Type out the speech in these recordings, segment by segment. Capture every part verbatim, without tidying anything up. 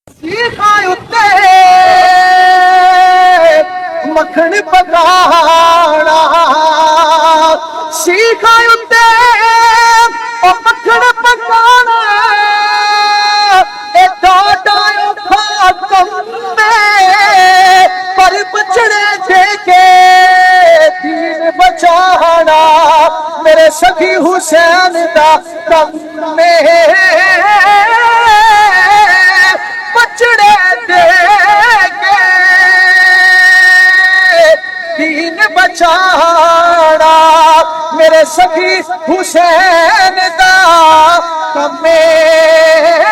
सीखा उत्ते मखन पकाना, सीखा उत्ते मखन पकाना, डाटा औखा कम में पर बचड़े देके दीन बचाना, मेरे सखी हुसैन दा कम में बचड़े देके दीन बचाना, मेरे सखी हुसैन दा कम में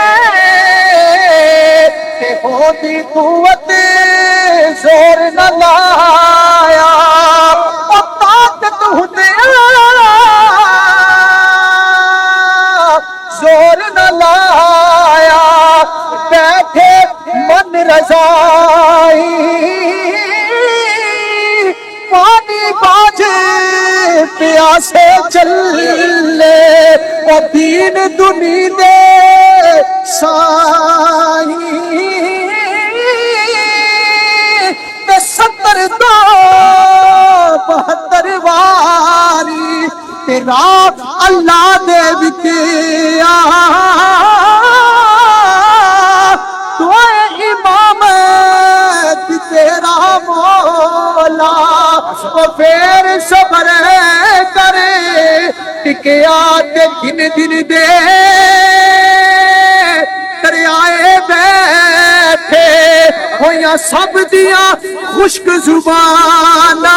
होती कुवत जोर न लाया, और ताकत होते जोर न लाया, बैठे मन रजाई पानी बाज प्यासे चले, और दीन दुनी दे साई सत्तर दो बहत्तर वारी तेरा अल्लाह दे विकिया, तो इमाम तेरा मौला, और फिर सबर करे टिकिया ते दिन दिन दे दरियाए बैठे होया सब दिया खुश्क जुबाना,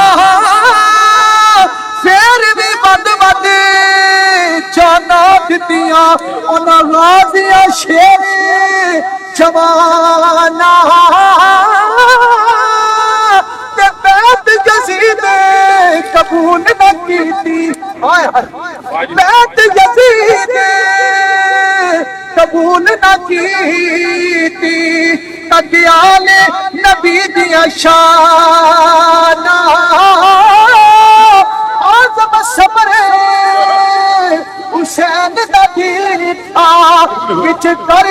फिर भी बद बद जाना दितिया उन्हां गाज़ियां शेर जवाना, ते बैत यज़ीद कबूल न कीती, हाय हाय बैत यज़ीद कबूल न कीती, तगियाले नबी दिया शाना, आज़म सबर हुसैन दा दीता विच कर